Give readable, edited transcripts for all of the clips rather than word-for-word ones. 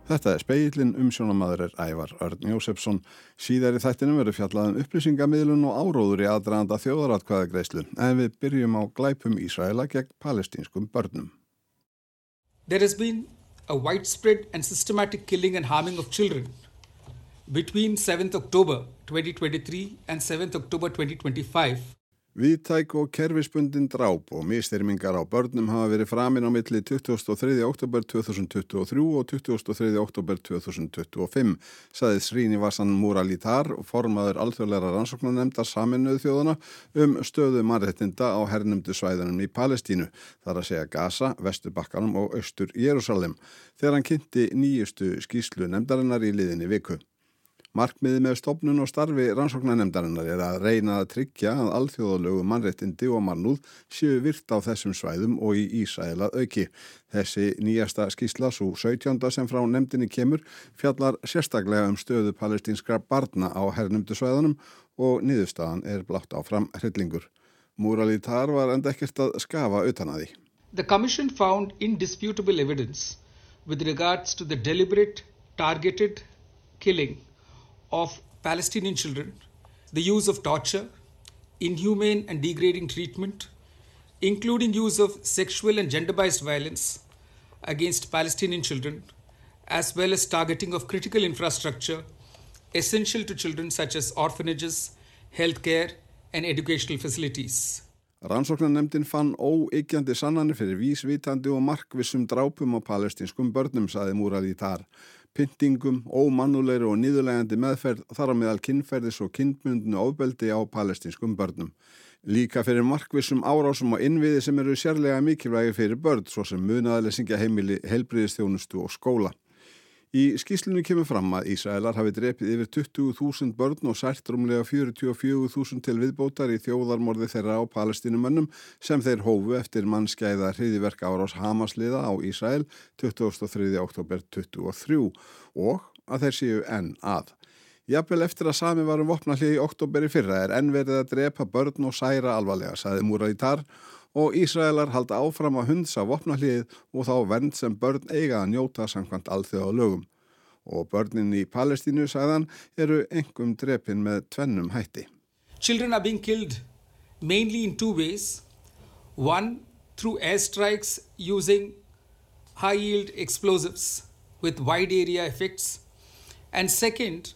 Þetta Spegillinn, umsjónarmaður Ævar Örn Jósefsson. Síðar í þættinum verður fjallað upplýsingamiðlun og áróður í aðdraganda þjóðaratkvæðagreiðslu, en við byrjum á glæpum Ísraela gegn palestínskum börnum. There has been a widespread and systematic killing and harming of children between 7th October 2023 and 7th October 2025. Víðtæk og kerfisbundin dráp og misþyrmingar á börnum hafa verið framin á milli 23. október 2023 og 23. október 2025, sagði Srinivasan Muralidhar, formaður alþjóðlegra rannsóknarnefndar Sameinuðu þjóðanna stöðu mannréttinda á hernumdu svæðunum í Palestínu, þar að segja Gaza, Vesturbakkanum og Austur Jerúsalem, þegar hann kynnti nýjustu skýrslu nefndarinnar í liðinni viku. Markmiðið með stofnun og starfi rannsóknarnefndarinnar að reyna að tryggja að alþjóðalögu mannréttindi og mannúð séu virt á þessum svæðum og í Ísrael að auki. Þessi nýjasta skýrsla, sú 17. sem frá nefndinni kemur, fjallar sérstaklega stöðu palestínskra barna á hernumdu svæðunum og niðurstaðan blátt áfram hryllingur. Muralidhar var enda ekkert að skafa utan að því. The commission found indisputable evidence with regards to the deliberate, targeted killing of Palestinian children, the use of torture, inhumane and degrading treatment, including use of sexual and gender-based violence against Palestinian children, as well as targeting of critical infrastructure essential to children such as orphanages, healthcare and educational facilities. Rannsóknarnefndin fann óyggjandi sannanir fyrir vísvitandi og markvissum drápum á palestínskum börnum, sagði Muralidhar. Pyntingum, ómannulegri og niðurlegandi meðferð þar á meðal kynferðis og kynbundnu ofbeldi á palestínskum börnum. Líka fyrir markvissum árásum og innviði sem eru sérlega mikilvægir fyrir börn, svo sem munaðarleysingjaheimili, heilbrigðisþjónustu og skóla. Í skýrslunni kemur fram að Ísraelar hafi drepið yfir 20.000 börn og sært rúmlega 44.000 til viðbótar í þjóðarmorði þeirra á palestínumönnum sem þeir hófu eftir mannskæða hryðjuverkaárás Hamasliða á Ísrael 23. október 2023 og að þeir séu enn að. Jafnvel eftir að sami var vopnahlé í október í fyrra enn verið að drepa börn og særa alvarlega, sagði Muralidhar, og Ísraelar halda áfram að hundsa vopnahléið og þá vernd sem börn eiga að njóta samkvæmt alþjóðalögum. Og börnin í Palestínu, sagðan, einkum drepin með tvennum hætti. Children are being killed mainly in two ways. One, through airstrikes using high-yield explosives with wide area effects. And second,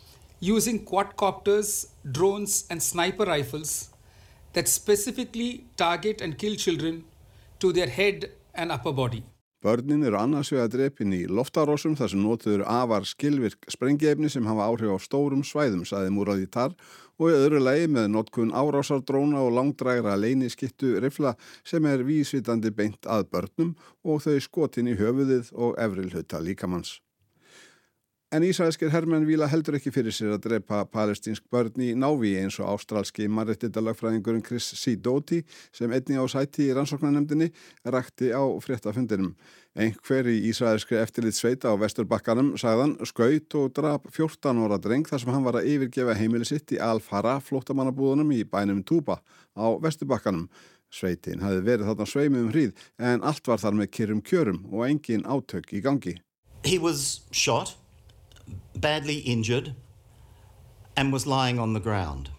using quadcopters, drones and sniper rifles that specifically target and kill children to their head and upper body. Börnin annars vegar drepin í loftárásum þar sem notuður afar skilvirk sprengiefni sem hafa áhrif á stórum svæðum, sagði Muralidhar, og í öðru lagi með notkun árásardróna og langdrægra leyniskittu rifla sem vísvitandi beint að börnum og þau skotin í höfuðið og efri hluta líkamans. En ísraelskir hermenn víla heldur ekki fyrir sér að drepa palestínsk börn í návíi eins og ástralski mannréttindalögfræðingurinn Chris Sidoti sem einnig á sæti í rannsóknarnefndinni rakti á fréttafundinum. Einhver í ísraelskri eftirlitssveita á Vesturbakkanum, sagðan, skaut og drap 14 ára dreng þar sem hann var að yfirgefa heimili sitt í Al-Farah flóttamannabúðunum í bænum Tuba á Vesturbakkanum. Sveitin hafði verið þarna sveimi hríð en allt var þar með kyrrum kjörum og engin átök í gangi. He was shot, badly injured, and was lying on the ground.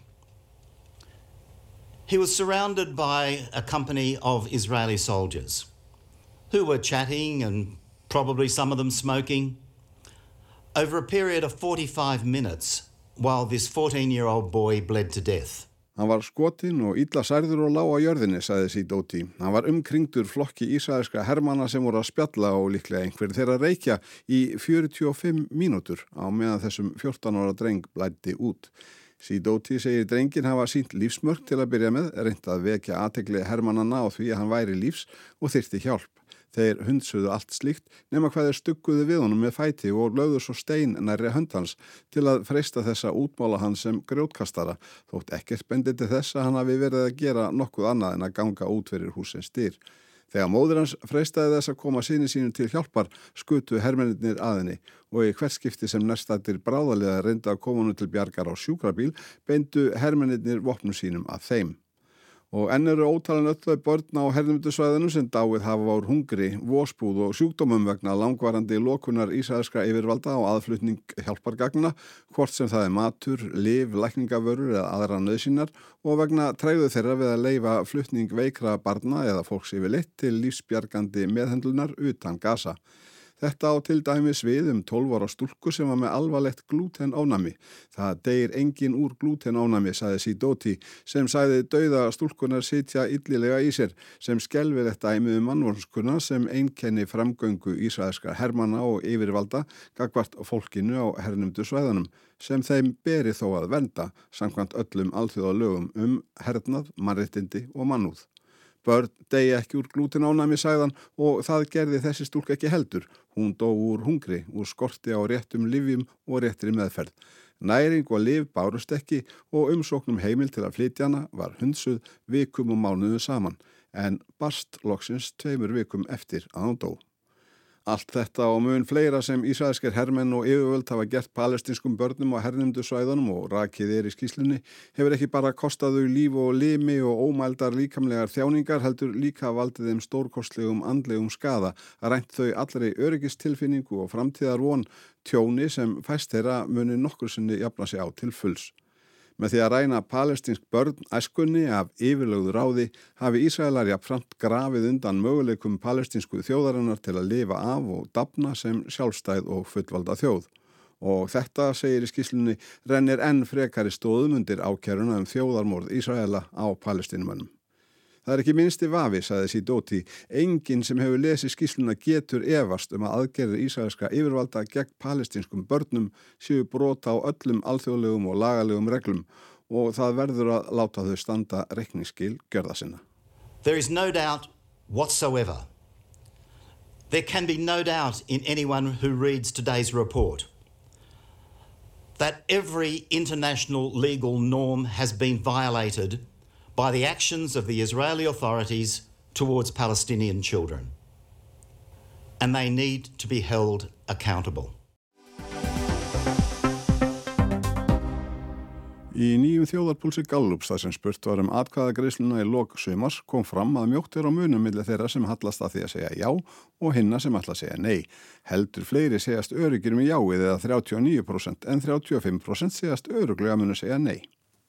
He was surrounded by a company of Israeli soldiers who were chatting and probably some of them smoking over a period of 45 minutes while this 14-year-old boy bled to death. Hann var skotinn og illa særður og lá á jörðinni, sagði Sidoti. Hann var umkringdur flokki ísraelskra hermanna sem voru að spjalla og líklega einhverjir þeirra reykja í 45 mínútur á meðan þessum 14 ára dreng blæddi út. Sidoti segir drengin hafa sýnt lífsmörk til að byrja með, reynt að vekja athygli hermannanna á því að hann væri lífs og þyrfti hjálp. Þeir hundsuðu allt slíkt nema hvað þeir stugguðu við honum með fæti og lögðu svo stein nærri hönd hans til að freista þess að útmála hann sem grjótkastara, þótt ekkert bendi til þess að hann hafi verið að gera nokkuð annað en að ganga út fyrir húsins dyr. Þegar móðir hans freistaði þess að koma syni sínum til hjálpar, skutu hermennirnir að henni og í hvert skipti sem nærstaddir bráðalega reyndu að koma honum til bjargar á sjúkrabíl, beindu hermennirnir vopnum sínum að þeim. Og enn eru ótalin öll þau börn á hernumdusvæðinu sem dáið hafa úr hungri, vosbúð og sjúkdómum vegna langvarandi lokunar ísraelskra yfirvalda á aðflutning hjálpargagna, hvort sem það matur, lyf, lækningavörur eða aðra nauðsynjar og vegna tregðu þeirra við að leyfa flutning veikra barna eða fólks yfirleitt til lífsbjargandi meðhendlunar utan Gaza. Þetta á til dæmis við 12 ára stúlku sem var með alvarlegt glútenónæmi. Það deyr engin úr glútenónæmi, sagði Sidoti, sem sagði dauða stúlkunar sitja illilega í sér, sem skelfilegt dæmi mannvonskuna sem einkenni framgöngu ísraelskra hermanna og yfirvalda gagnvart fólkinu á hernumdu svæðunum, sem þeim beri þó að vernda, samkvæmt öllum alþjóðalögum hernað, mannréttindi og mannúð. Börn deyja ekki úr glútenónæmi, sagðan, og það gerði þessi stúlka ekki heldur. Hún dó úr hungri, úr skorti á réttum lyfjum og réttri meðferð. Næring og lyf bárust ekki og umsóknum heimil til að flytja hana var hundsuð vikum og mánuðum saman, en barst loksins 2 vikum eftir að hún dó. Allt þetta og mun fleira sem ísraelskir hermenn og yfirvöld hafa gert palestinskum börnum á hernumdu svæðunum og rakið í skýrslunni hefur ekki bara kostað þau líf og limi og ómældar líkamlegar þjáningar, heldur líka valdið þeim stórkostlegum andlegum skaða, rænt þau allri öryggistilfinningu og framtíðarvon, tjóni sem fæst þeirra muni nokkur sinni jafna sig á til fulls. Með því að ræna palestinsk börn æskunni af yfirlögðu ráði hafi Ísraelar jafnframt grafið undan möguleikum palestinsku þjóðarinnar til að lifa af og dafna sem sjálfstæð og fullvalda þjóð. Og þetta, segir í skýrslunni, rennir enn frekari stoðum undir ákæruna þjóðarmorð Ísraela á palestinumönnum. Það ekki minnsti vafi, sagði Sidoti, enginn sem hefur lesið skýrsluna getur efast að aðgerðir ísraelskra yfirvalda gegn palestinskum börnum séu brot á öllum alþjóðlegum og lagalegum reglum og það verður að láta þau standa reikningsskil gjörða sinna. There is no doubt whatsoever. There can be no doubt in anyone who reads today's report that every international legal norm has been violated by the actions of the Israeli authorities towards Palestinian children. And they need to be held accountable. Í nýjum þjóðarpúlsi Gallups, þar sem spurt var atkvæðagreiðsluna í lok sumars, kom fram að mjótt á munum milli þeirra sem hallast að því að segja já og hinna sem ætla að segja nei. Heldur fleiri segjast öruggir með jáið eða 39% en 35% segjast öruglega munu segja nei.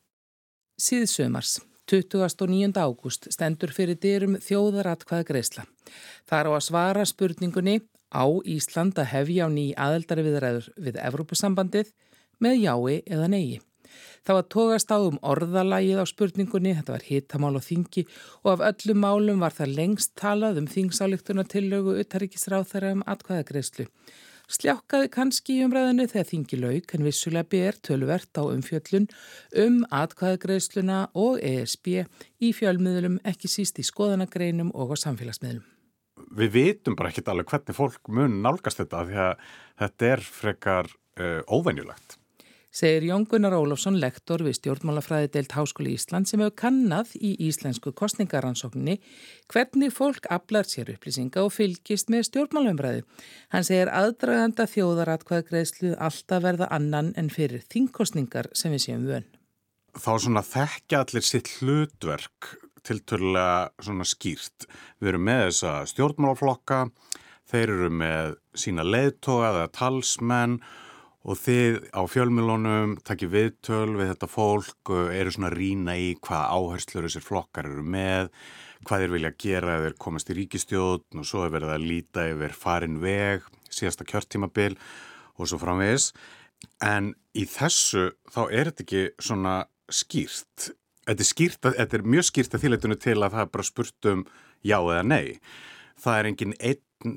Síðsumars. 29. ágúst stendur fyrir dyrum þjóðaratkvæðagreiðsla. Þar á að svara spurningunni á Ísland að hefja á ný aðildarviðræður við Evrópusambandið með jái eða nei. Það var togast á orðalagið á spurningunni, þetta var hitamál á þingi og af öllum málum var það lengst talað þingsályktunartillögu utanríkisráðherra atkvæðagreiðslu. Sljákkaði kannski í umræðinu þegar þingi lauk en vissulega ber töluvert á umfjöllun atkvæðagreiðsluna og ESB í fjölmiðlum, ekki síst í skoðanagreinum og á samfélagsmiðlum. Við vitum bara ekkert alveg hvernig fólk mun nálgast þetta því að þetta frekar óvenjulegt. Segir Jón Gunnar Ólafsson, lektor við stjórnmálafræðideild Háskóli Íslands sem hefur kannað í íslensku kosningarannsókninni hvernig fólk aflar sér upplýsinga og fylgist með stjórnmálaumræðu. Hann segir aðdraganda þjóðaratkvæðagreiðslu alltaf verða annan en fyrir þingkosningar sem við séum vön. Þá svona þekkja allir sitt hlutverk tiltölulega svona skýrt. Við erum með þessa stjórnmálaflokka, þeir eru með sína leiðtoga eða talsmenn og þið á fjölmiðlunum takið viðtöl við þetta fólk, eru svona rýna í hvað áherslur þessir flokkar eru með, hvað þeir vilja gera ef þeir komast í ríkisstjórn og svo verið að líta yfir farin veg, síðasta kjörtímabil og svo framvegis. En í þessu þá þetta ekki svona skýrt. Þetta mjög skýrt að þýleitinu til að það bara spurt já eða nei. Það engin einn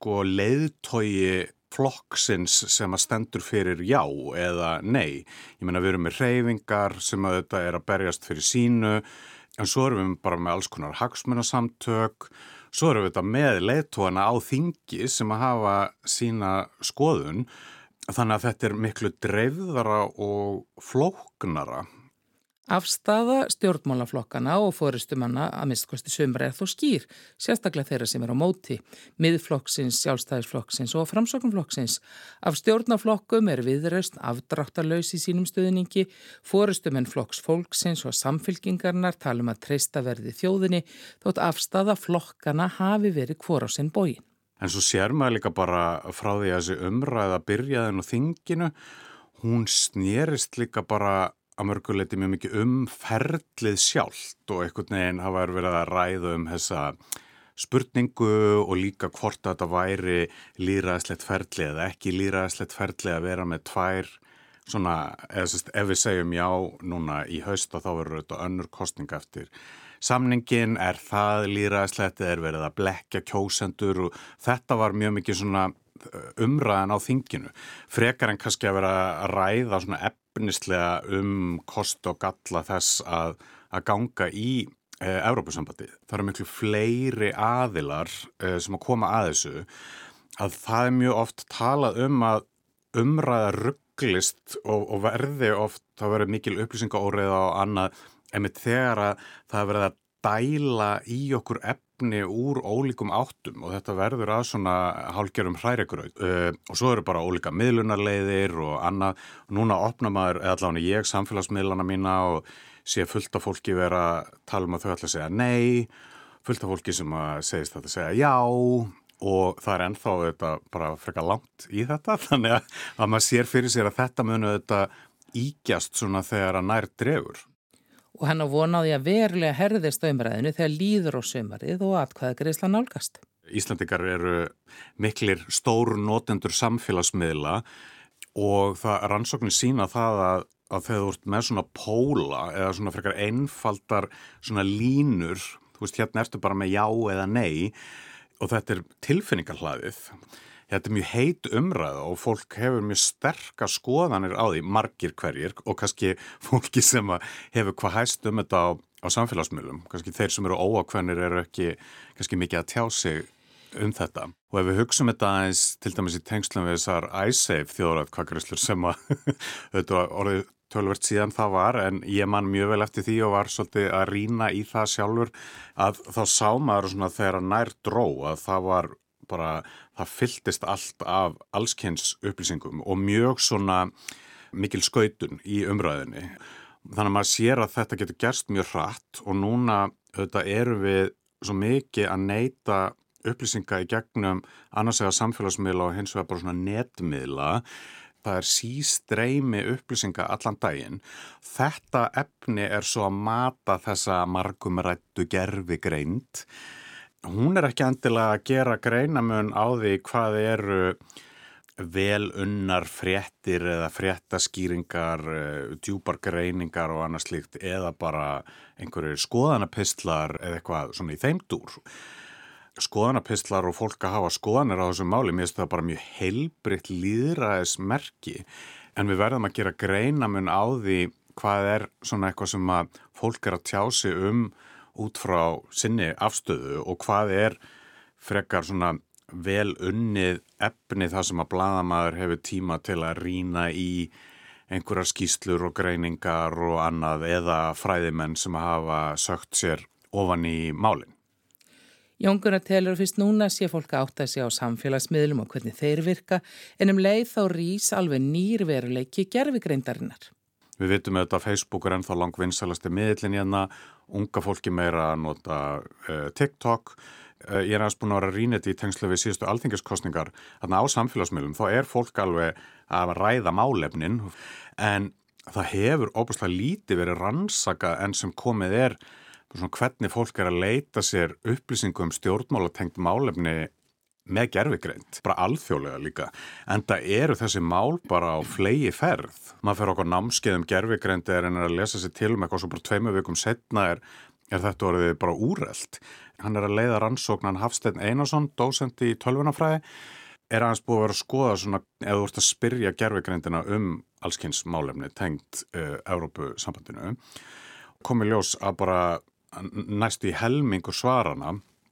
leiðtogi flokksins sem að stendur fyrir já eða nei. Ég meina við erum með hreyfingar sem að þetta að berjast fyrir sínu, en svo erum við bara með alls konar hagsmunasamtök, svo erum við þetta með leiðtogana á þingi sem að hafa sína skoðun, þannig að þetta miklu dreifðara og flóknara. Afstaða stjórnmálaflokkana og forystumanna að minnstkosti sumra þó skýr, sérstaklega þeirra sem á móti, Miðflokksins, Sjálfstæðisflokksins og Framsóknarflokksins. Af stjórnarflokkum Viðreisn afdráttarlaus í sínum stuðningi, forystumenn Flokks fólksins og Samfylkingarnar tala að treysta verði þjóðinni, þótt afstaða flokkana hafi verið hvor á sinn bógin. En svo sér maður líka bara frá því að þessi umræða byrjaði á þinginu, hún snerist líka bara að mörguleiti mjög mikið ferlið sjálft og einhvern veginn hafa verið að ræða þessa spurningu og líka hvort þetta væri lýðræðislegt ferli eða ekki lýðræðislegt ferli að vera með tvær svona, ef við segjum já núna í haust þá verður þetta önnur kosning eftir samningin, það lýðræðislegt eða verið að blekkja kjósendur og þetta var mjög mikið svona umræðan á þinginu. Frekar en kannski að vera að ræða svona efnislega kost og galla þess að ganga í Evrópusambandið. Það eru miklu fleiri aðilar sem að koma að þessu að það mjög oft talað að umræða rugglist og verði oft, það verður mikil upplýsingaóreiða og annað, einmitt þegar að það verið að dæla í okkur efni úr ólíkum áttum og þetta verður að svona hálfgerðum hrærigraut og svo eru bara ólíka miðlunarleiðir og annað. Núna opna maður, eða allavega ég, samfélagsmiðlana mína og sé fullt af fólki vera að tala að þau ætla að segja nei, fullt af fólki sem að segist þetta að segja já og það ennþá þetta bara frekar langt í þetta, þannig að maður sér fyrir sér að þetta munu þetta ígjast svona þegar að nær dregur. Og hann á vonaði að verulega herðist á umræðinu þegar líður á sumarið og atkvæðagreiðsla nálgast. Íslendingar eru miklir stór notendur samfélagsmiðla og það rannsóknir sína það að þegar þú ert með svona póla eða svona frekar einfaldar svona línur, þú veist hérna ertu bara með já eða nei og þetta tilfinningarhlaðið. Þetta mjög heit umræða og fólk hefur mjög sterkar skoðanir á því, margir hverjir og kannski fólki sem hefur hvað hæst þetta á samfélagsmiðlum. Kannski þeir sem eru óákveðnir eru ekki kannski mikið að tjá sig þetta. Og ef við hugsum þetta aðeins til dæmis í tengslum við þessar iSafe þjóðaratkvæðagreiðslur sem þetta orðið töluvert síðan það var, en ég man mjög vel eftir því og var svolítið að rýna í það sjálfur að þá sá maður svona þegar nær dró að það var bara, það fylltist allt af allskyns upplýsingum og mjög svona mikil skautun í umræðinni. Þannig að maður sér að þetta getur gerst mjög hratt og núna erum við svo mikið að neyta upplýsinga í gegnum annars vegar samfélagsmiðla og hins vegar bara svona netmiðla. Það sístreymi upplýsinga allan daginn. Þetta efni svo að mata þessa margumræddu gervigreind. Hún ekki endilega að gera greinamun á því hvað eru vel unnar fréttir eða fréttaskýringar, djúpar greiningar og annað slíkt eða bara einhverju skoðanapistlar eða eitthvað svona í þeim dúr. Skoðanapistlar og fólk að hafa skoðanir á þessu máli, mér finnst það bara mjög heilbrigt lýðræðismerki en við verðum að gera greinamun á því hvað svona eitthvað sem að fólk að tjá sig út frá sinni afstöðu og hvað frekar svona vel unnið efni það sem að blaðamaður hefur tíma til að rýna í einhverjar skýrslur og greiningar og annað eða fræðimenn sem hafa sögt sér ofan í málin. Jón Gunnar telur fyrst núna sé fólk að átta sig á samfélagsmiðlum og hvernig þeir virka en leið þá rís alveg nýr veruleiki gervigreindarinnar. Við vitum að Facebook ennþá langvinnsalasti miðillinn hérna, unga fólki meira að nota TikTok. Ég aðeins búin að vera að rýna þetta í tengslu við síðustu alþingiskostningar. Þarna á samfélagsmiðlum þá fólk alveg að ræða málefnin en það hefur óbúslega lítið verið rannsakað en sem komið svona hvernig fólk að leita sér upplýsingum stjórnmálatengt málefni með gervigreind, bara alþjóðlega líka. Enda eru þessi mál bara á flegi ferð. Maður fer okkur námskeið gervigreind en að lesa sér til eitthvað svo bara 2 vikum seinna þetta orðið bara úrelt. Hann að leiða rannsóknan Hafsteinn Einarsson, dósent í tölvunarfræði, aðeins búið að vera að skoða svona ef þú ert að spyrja gervigreindina allskyns málefni tengt Evrópusambandinu. Komið ljós að bara næstu í helmingur svarana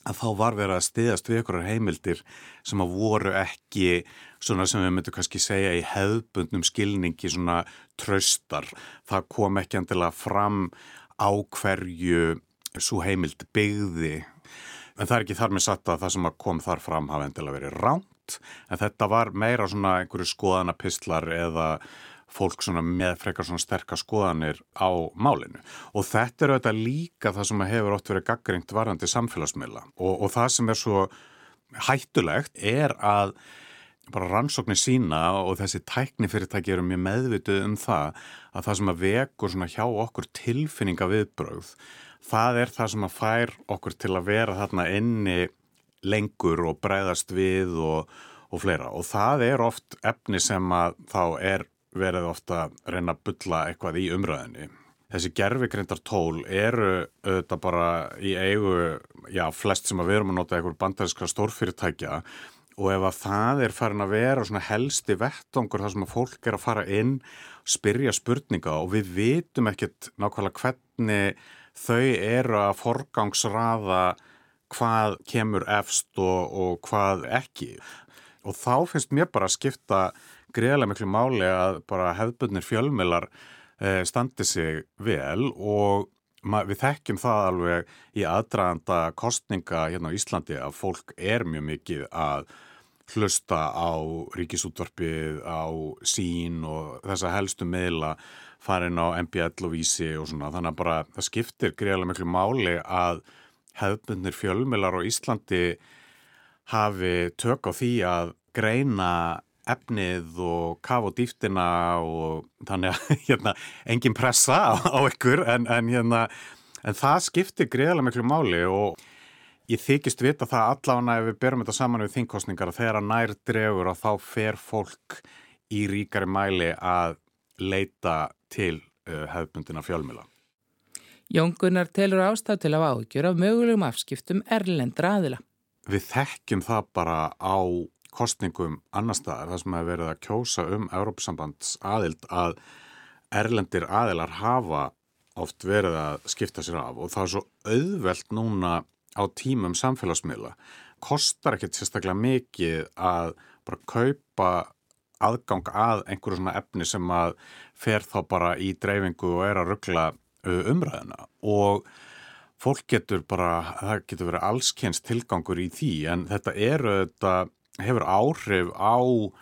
að þá var verið að styðast við einhverjar heimildir sem að voru ekki svona sem við myndum kannski segja í hefðbundnum skilningi svona traustar. Það kom ekki endilega fram á hverju sú heimild byggði. En það er ekki þar með satt að það sem að kom þar fram hafi endilega verið rangt, en þetta var meira svona einhverju skoðanapistlar eða fólk svona með frekar svona sterkar skoðanir á málinu. Og þetta er auðvitað líka það sem hefur oft verið gagnrýnt varðandi samfélagsmiðla. Og það sem er svo hættulegt er að bara rannsóknir sína og þessi tæknifyrirtæki eru mjög meðvituð það sem að vekur svona hjá okkur tilfinningaviðbrögð, það er það sem að fær okkur til að vera þarna inni lengur og bregðast við og fleira. Og það er oft efni sem að þá er verið ofta að reyna að bulla eitthvað í umræðinni. Þessi gervigreindartól eru auðvitað bara í eigu, flest sem að við erum að nota einhver bandarískra stórfyrirtækja og ef að það er farin að vera svona helsti vettvangur þar sem að fólk er að fara inn, spyrja spurninga og við vitum ekkert nákvæmlega hvernig þau eru að forgangsraða hvað kemur efst og hvað ekki. Og þá finnst mér bara að skipta greiðlega miklu máli að bara hefðbundnir fjölmiðlar standi sig vel og við þekkjum það alveg í aðdraganda kosninga hérna á Íslandi að fólk er mjög mikið að hlusta á Ríkisútvarpið, á Sín og þessa helstu miðla farin á MBL og Vísi og svona. Þannig að bara það skiptir greiðlega miklu máli að hefðbundnir fjölmiðlar á Íslandi hafi tök á því að greina efnið og kafa á dýptina og þannig að engin pressa á ykkur en það skiptir greiðlega miklu máli og ég þykist vita það allavega ef við berum þetta saman við þingkosningar að þegar nær dregur að þá fer fólk í ríkari mæli að leita til hefðbundina fjölmiðla. Jón Gunnar telur ástæðu til að áhyggjur af mögulegum afskiptum erlendra aðila. Við þekkjum það bara á kosningum annars staðar, það sem hefur verið að kjósa Evrópusambands aðild að erlendir aðilar hafa oft verið að skipta sér af og það er svo auðvelt núna á tímum samfélagsmiðla. Kostar ekkert sérstaklega mikið að bara kaupa aðgang að einhverju svona efni sem að fer þá bara í dreifingu og er að rugla umræðina og fólk getur bara, það getur verið allskyns tilgangur í því en þetta hefur áhrif á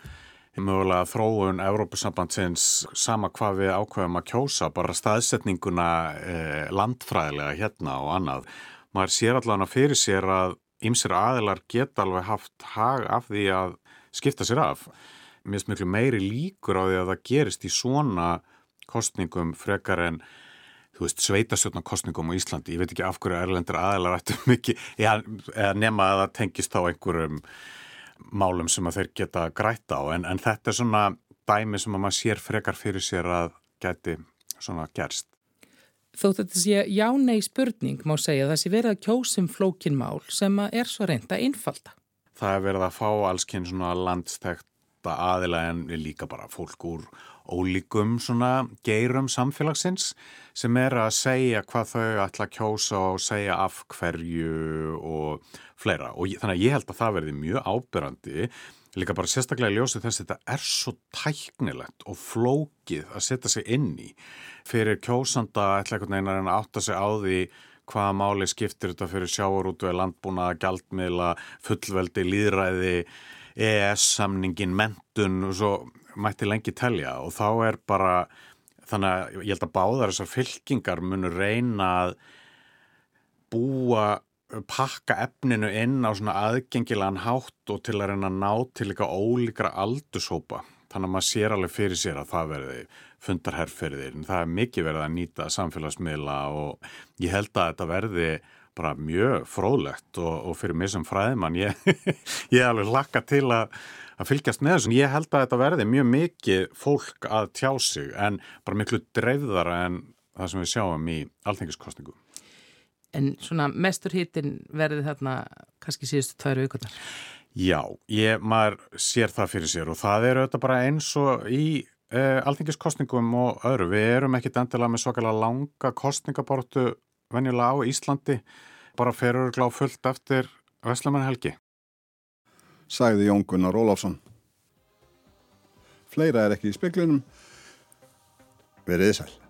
mögulega þróun Evrópusambandsins sama hvað við ákveðum að kjósa, bara staðsetninguna landfræðilega hérna og annað. Maður sér allavega fyrir sér að ýmsir aðilar geta alveg haft hag af því að skipta sér af. Mér finnst miklu meiri líkur á því að það gerist í svona kosningum frekar en sveitarstjórnarkosningum á Íslandi. Ég veit ekki af hverju erlendir aðilar ættu mikið, eða nema að það tengist á einhverjum málum sem að þeir geta grætt á en þetta er svona dæmi sem að maður sér frekar fyrir sér að geti svona gerst. Þótt þetta sé já-nei spurning má segja að það sé verið að kjósum flókin mál sem að er svo reynda einfalda. Það er verið að fá allskyn svona landstækta aðila en líka bara fólk úr ólíkum svona geirum samfélagsins sem er að segja hvað þau ætla að kjósa og segja af hverju og fleira og þannig að ég held að það verði mjög áberandi líka bara sérstaklega í ljósi þess að þetta er svo tæknilegt og flókið að setja sig inn í fyrir kjósanda ætla einhvern veginn að reyna að átta sig á því hvaða máli skiptir þetta fyrir sjávarútveg, landbúnað, gjaldmiðla, fullveldi, lýðræði, EES-samningin, menntun og svo mætti lengi telja og þá er bara þannig að ég held að báðar þessar fylkingar munu reyna að pakka efninu inn á svona aðgengilegan hátt og til að reyna að ná til líka ólíkra aldurshópa. Þannig að maður sér alveg fyrir sér að það verði fundarherferðir en það er mikið verið að nýta samfélagsmiðla og ég held að þetta verði bara mjög fróðlegt og fyrir mig sem fræðimann ég alveg hlakka til að fylgjast með þessu. Ég held að þetta verði mjög mikið fólk að tjá sig en bara miklu dreifðara en það sem við sjáum í alþingiskosningu. En svona mestur hittin verði þarna kannski síðustu 2 vikurnar? Já, maður sér það fyrir sér og það er auðvitað bara eins og í alþingiskosningum og öðru. Við erum ekkit endilega með svakalega langa kosningabortu venjulega á Íslandi. Bara fer örugglega á fullt eftir Verslunarmannahelgi, sagði Jón Gunnar Ólafsson. Fleira er ekki í speglinum. Verið sæl.